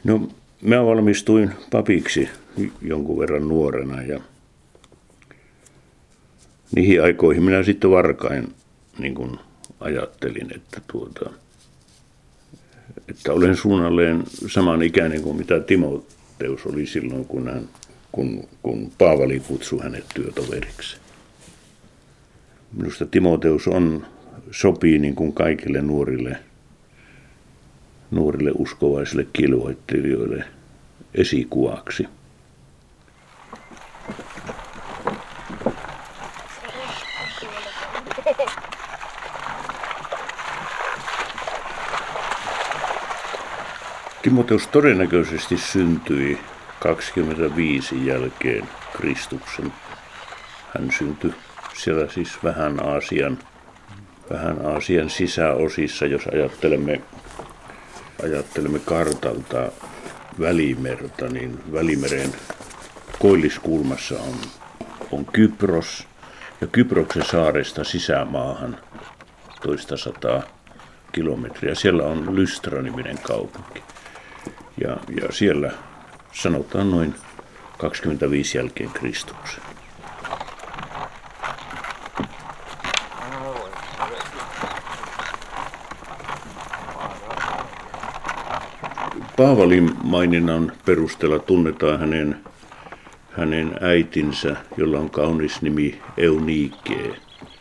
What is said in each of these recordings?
No, mä valmistuin papiksi jonkun verran nuorena ja niihin aikoihin minä sitten varkain niin kuin ajattelin, että olen suunnalleen samanikäinen kuin mitä Timoteus oli silloin, kun Paavali kutsui hänet työtoveriksi. Minusta Timoteus sopii niin kuin kaikille nuorille uskovaisille kilvoittelijoille esikuvaksi. Timoteus todennäköisesti syntyi 25 jälkeen Kristuksen. Hän syntyi siellä siis vähän Aasian sisäosissa, jos ajattelemme kartalta Välimerta, niin Välimeren koilliskulmassa on Kypros ja Kyproksen saaresta sisämaahan 200 kilometriä. Siellä on Lystra-niminen kaupunki ja siellä sanotaan noin 25 jälkeen Kristuksen. Paavalin maininnan perusteella tunnetaan hänen äitinsä, jolla on kaunis nimi Eunike.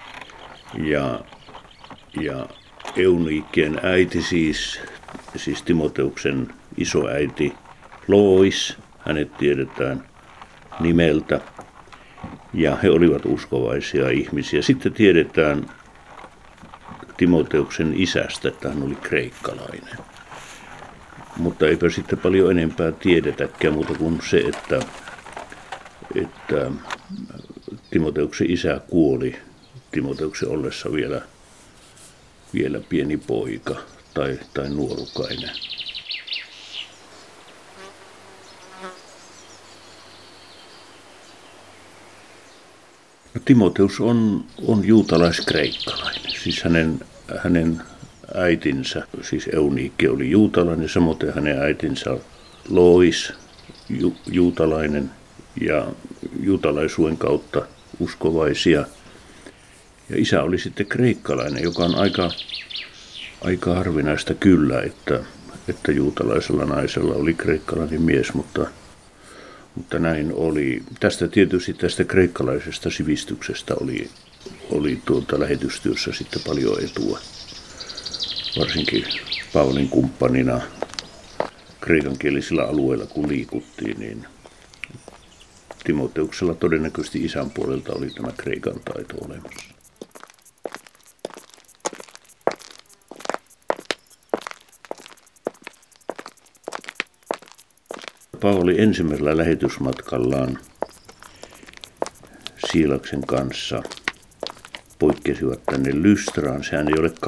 Ja Eunikeen äiti siis Timoteuksen isoäiti Lois, hänet tiedetään nimeltä, ja he olivat uskovaisia ihmisiä. Sitten tiedetään Timoteuksen isästä, että hän oli kreikkalainen. Mutta eipä sitten paljon enempää tiedetäkään muuta kuin se, että Timoteuksen isä kuoli Timoteuksen ollessa vielä pieni poika tai nuorukainen. Timoteus on juutalaiskreikkalainen, siis hänen äitinsä, siis Eunike oli juutalainen, samoin hänen äitinsä Lois, juutalainen ja juutalaisuuden kautta uskovaisia. Ja isä oli sitten kreikkalainen, joka on aika harvinaista kyllä, että juutalaisella naisella oli kreikkalainen mies, mutta näin oli. Tästä kreikkalaisesta sivistyksestä oli lähetystyössä sitten paljon etua. Varsinkin Paavalin kumppanina kreikankielisillä alueilla, kun liikuttiin, niin Timoteuksella todennäköisesti isän puolelta oli tämä kreikan taito olemassa. Paavali ensimmäisellä lähetysmatkallaan Siilaksen kanssa poikkesivat tänne Lystraan. Sehän ei ole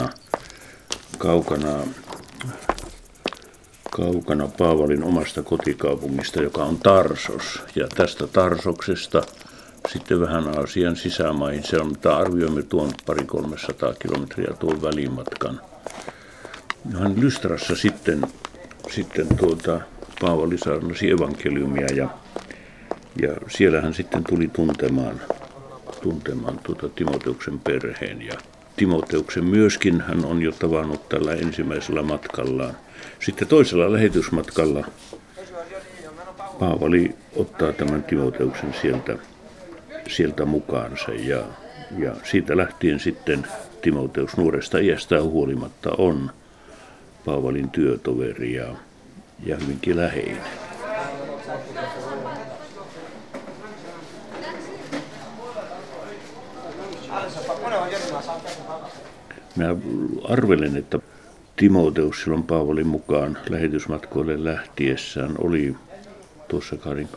kaukana Paavalin omasta kotikaupungista, joka on Tarsos. Ja tästä Tarsoksesta sitten vähän Aasian sisämaihin. Se on, arvioimme tuon 200-300 kilometriä tuon välimatkan. Hän Lystrassa sitten Paavali saarnasi evankeliumia ja siellä hän sitten tuli tuntemaan Timoteuksen perheen. Ja Timoteuksen myöskin hän on jo tavannut tällä ensimmäisellä matkallaan. Sitten toisella lähetysmatkalla Paavali ottaa tämän Timoteuksen sieltä mukaansa ja siitä lähtien sitten Timoteus nuoresta iästään huolimatta on Paavalin työtoveri ja hyvinkin läheinen. Minä arvelen, että Timoteus silloin Paavalin mukaan lähetysmatkoille lähtiessään oli tuossa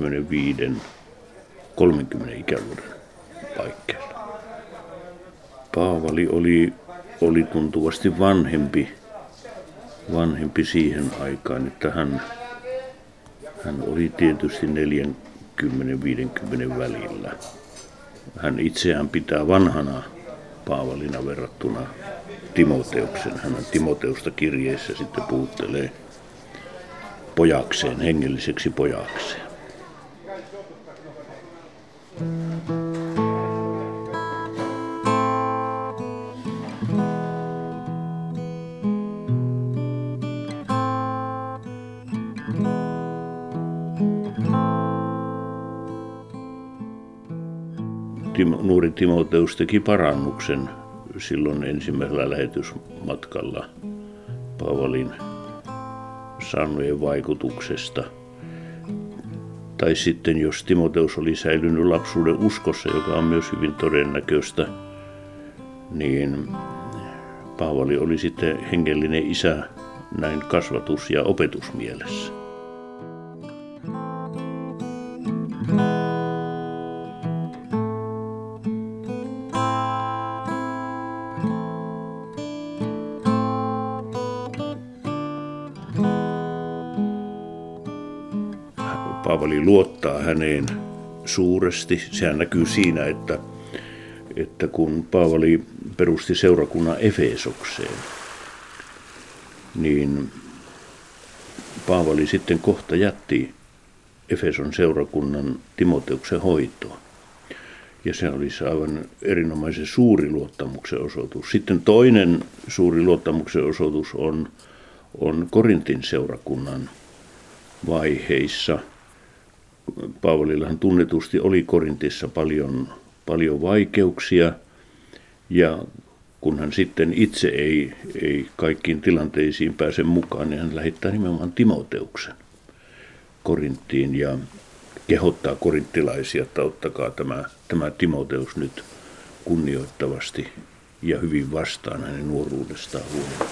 25-30 ikävuoden paikkeilla. Paavali oli tuntuvasti vanhempi siihen aikaan, että hän oli tietysti 40-50 välillä. Hän itseään pitää vanhana Paavalina verrattuna Timoteuksen. Hän Timoteusta kirjeessä sitten puhuttelee pojakseen, hengelliseksi pojakseen. Nuori Timoteus teki parannuksen silloin ensimmäisellä lähetysmatkalla Paavalin sanojen vaikutuksesta. Tai sitten jos Timoteus oli säilynyt lapsuuden uskossa, joka on myös hyvin todennäköistä, niin Paavali oli sitten hengellinen isä näin kasvatus- ja opetusmielessä. Paavali luottaa häneen suuresti. Sehän näkyy siinä, että kun Paavali perusti seurakunnan Efesokseen, niin Paavali sitten kohta jätti Efeson seurakunnan Timoteuksen hoitoon. Ja se oli aivan erinomaisen suuri luottamuksen osoitus. Sitten toinen suuri luottamuksen osoitus on Korintin seurakunnan vaiheissa. Paavalillahan tunnetusti oli Korintissa paljon vaikeuksia, ja kun hän sitten itse ei kaikkiin tilanteisiin pääse mukaan, niin hän lähettää nimenomaan Timoteuksen Korinttiin ja kehottaa korinttilaisia, että ottakaa tämä Timoteus nyt kunnioittavasti ja hyvin vastaan hänen nuoruudestaan huolimatta.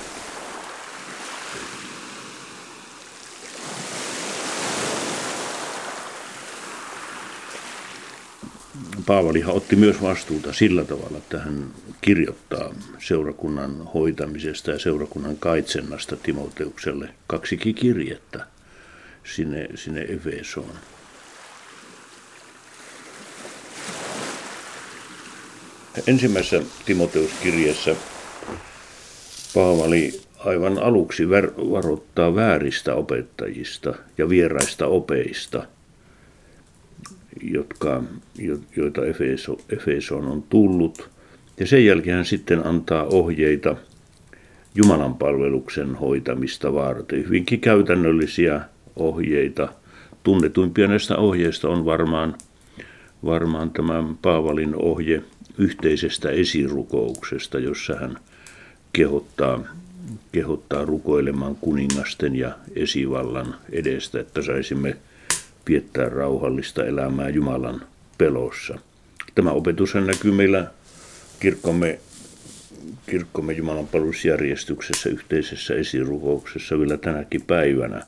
Paavalihan otti myös vastuuta sillä tavalla, että hän kirjoittaa seurakunnan hoitamisesta ja seurakunnan kaitsennasta Timoteukselle 2 kirjettä sinne Efesoon. Ensimmäisessä Timoteuskirjeessä Paavali aivan aluksi varoittaa vääristä opettajista ja vieraista opeista, joita Efesoon on tullut. Ja sen jälkeen hän sitten antaa ohjeita Jumalan palveluksen hoitamista varten. Hyvinkin käytännöllisiä ohjeita. Tunnetuimpia näistä ohjeista on varmaan tämä Paavalin ohje yhteisestä esirukouksesta, jossa hän kehottaa rukoilemaan kuningasten ja esivallan edestä, että saisimme viettää rauhallista elämää Jumalan pelossa. Tämä opetushan näkyy meillä kirkkomme Jumalan palvelusjärjestyksessä, yhteisessä esirukouksessa vielä tänäkin päivänä.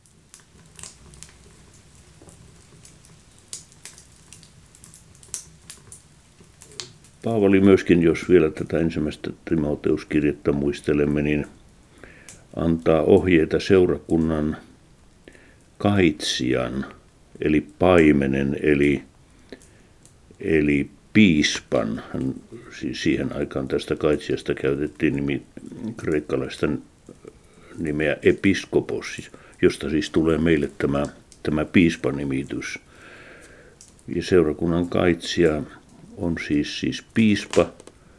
Paavali myöskin, jos vielä tätä ensimmäistä Timoteuskirjettä muistelemme, niin antaa ohjeita seurakunnan kaitsijan, eli paimenen, eli piispan. Siis siihen aikaan tästä kaitsijasta käytettiin kreikkalaista nimeä episkopos, josta siis tulee meille tämä piispan-nimitys. Ja seurakunnan kaitsija on siis piispa,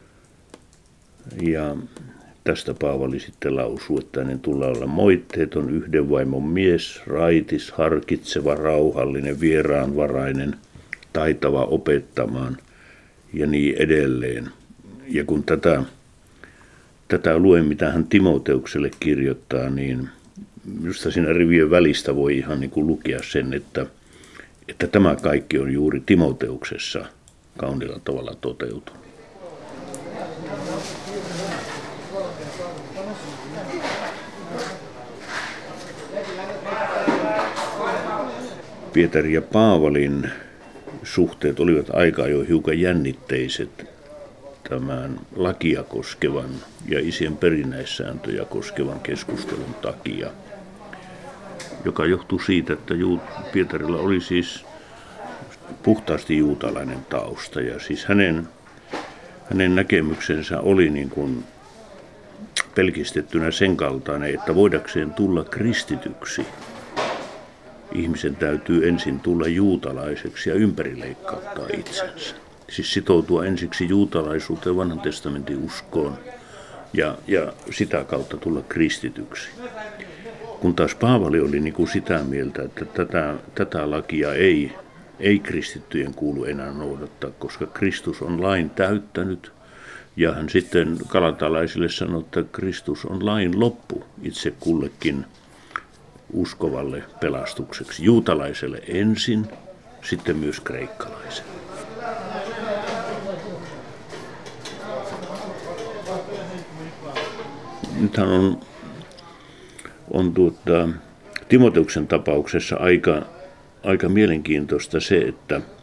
ja tästä Paavali sitten lausuu, että hänen tulee olla moitteeton, yhden vaimon mies, raitis, harkitseva, rauhallinen, vieraanvarainen, taitava opettamaan ja niin edelleen. Ja kun tätä luen, mitä hän Timoteukselle kirjoittaa, niin minusta siinä rivien välistä voi ihan niin kuin lukea sen, että tämä kaikki on juuri Timoteuksessa kauniilla tavalla toteutunut. Pietarin ja Paavalin suhteet olivat aika jo hiukan jännitteiset tämän lakia koskevan ja isien perinnäissääntöjä koskevan keskustelun takia, joka johtui siitä, että Pietarilla oli siis puhtaasti juutalainen tausta, ja siis hänen näkemyksensä oli niin kuin pelkistettynä sen kaltainen, että voidakseen tulla kristityksi ihmisen täytyy ensin tulla juutalaiseksi ja ympärileikkauttaa itsensä. Siis sitoutua ensiksi juutalaisuuteen, vanhan testamentin uskoon ja sitä kautta tulla kristityksi. Kun taas Paavali oli niin kuin sitä mieltä, että tätä lakia ei kristittyjen kuulu enää noudattaa, koska Kristus on lain täyttänyt. Ja hän sitten galatalaisille sanoi, että Kristus on lain loppu itse kullekin uskovalle pelastukseksi. Juutalaiselle ensin, sitten myös kreikkalaiselle. Nythän on Timoteuksen tapauksessa aika mielenkiintoista se,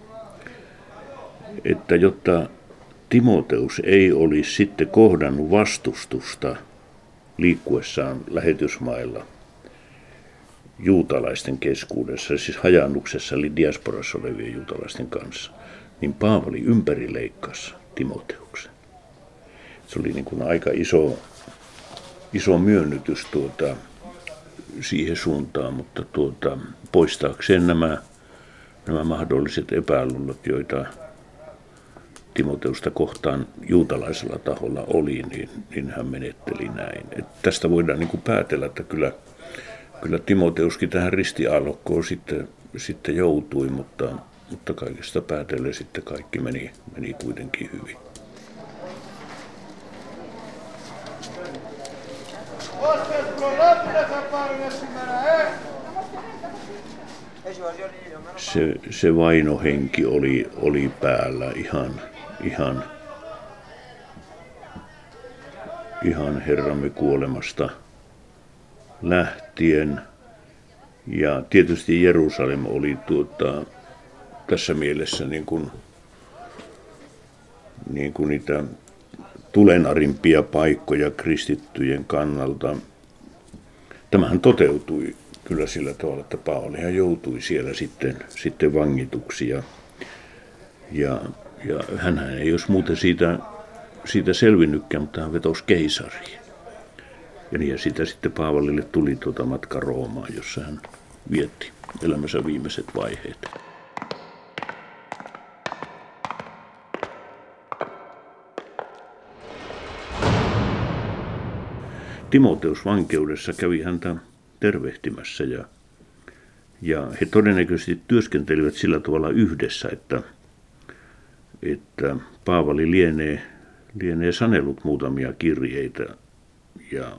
että jotta Timoteus ei olisi sitten kohdannut vastustusta liikkuessaan lähetysmailla juutalaisten keskuudessa, siis hajannuksessa eli diasporassa olevien juutalaisten kanssa, niin Paavali ympärileikkasi Timoteuksen. Se oli niin kuin aika iso myönnytys siihen suuntaan, mutta poistaakseen nämä mahdolliset epäluulot, joita Timoteusta kohtaan juutalaisella taholla oli, niin hän menetteli näin. Tästä voidaan niin kuin päätellä, että kyllä Timoteuskin tähän ristiaallokkoon sitten joutui, mutta kaikesta päätellen sitten kaikki meni kuitenkin hyvin. Se vainohenki oli päällä ihan Herramme kuolemasta lähtien. Ja tietysti Jerusalem oli tässä mielessä niin kuin niitä tulenarimpia paikkoja kristittyjen kannalta. Tämähän toteutui kyllä sillä tavalla, että Paavalihan joutui siellä sitten vangituksi ja hänhän ei olisi muuten siitä selvinnytkään, mutta hän vetosi keisariin. Ja siitä sitten Paavalille tuli matka Roomaan, jossa hän vietti elämänsä viimeiset vaiheet. Timoteus vankeudessa kävi häntä tervehtimässä ja he todennäköisesti työskentelivät sillä tavalla yhdessä, että Paavali lienee sanellut muutamia kirjeitä ja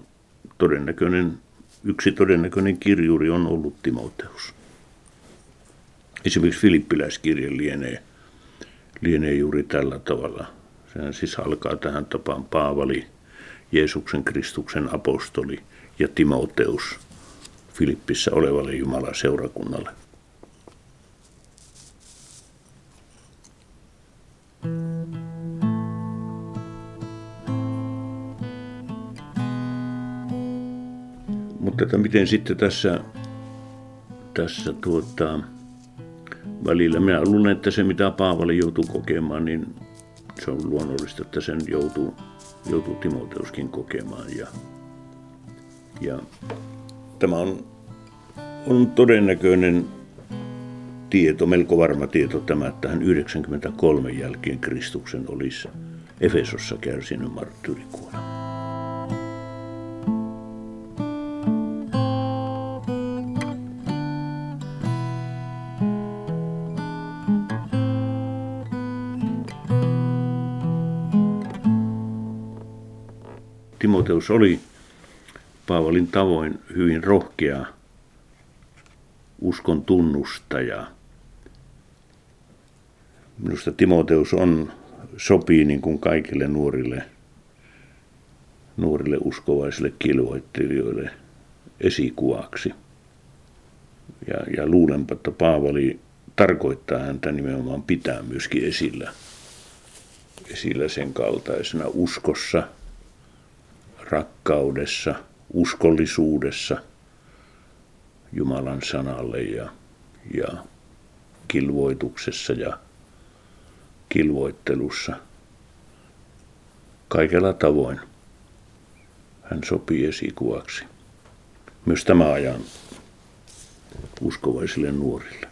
yksi todennäköinen kirjuri on ollut Timoteus. Esimerkiksi Filippiläiskirje lienee juuri tällä tavalla. Sehän siis alkaa tähän tapaan Paavali, Jeesuksen Kristuksen apostoli ja Timoteus Filippissä olevalle Jumalan seurakunnalle. Mutta että miten sitten tässä välillä, minä luulen, että se mitä Paavali joutui kokemaan, niin se on luonnollista, että sen joutuu Timoteuskin kokemaan. Ja tämä on todennäköinen tieto, melko varma tieto tämä, että hän 93 jälkeen Kristuksen olisi Efesossa kärsinyt marttyyrikuoleman. Timoteus oli Paavalin tavoin hyvin rohkea uskon tunnustaja. Minusta Timoteus sopii niin kuin kaikille nuorille uskovaisille kilvoittelijoille esikuvaksi. Ja luulenpa, että Paavali tarkoittaa häntä nimenomaan pitää myöskin esillä sen kaltaisena uskossa, rakkaudessa, uskollisuudessa Jumalan sanalle ja kilvoituksessa ja kilvoittelussa. Kaikella tavoin hän sopii esikuvaksi. Myös tämän ajan uskovaisille nuorille.